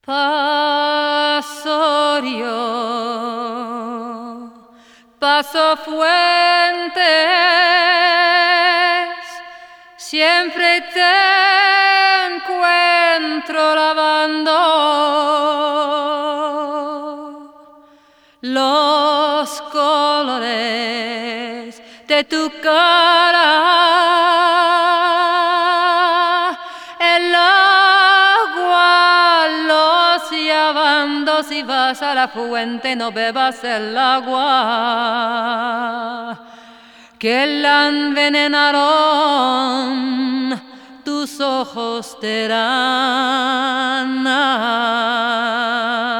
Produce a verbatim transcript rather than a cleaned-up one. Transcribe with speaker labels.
Speaker 1: Paso río, paso fuentes, siempre te encuentro lavando los colores de tu cara. El agua los lavando, si vas a la fuente no bebas el agua que la envenenaron tus ojos de rana.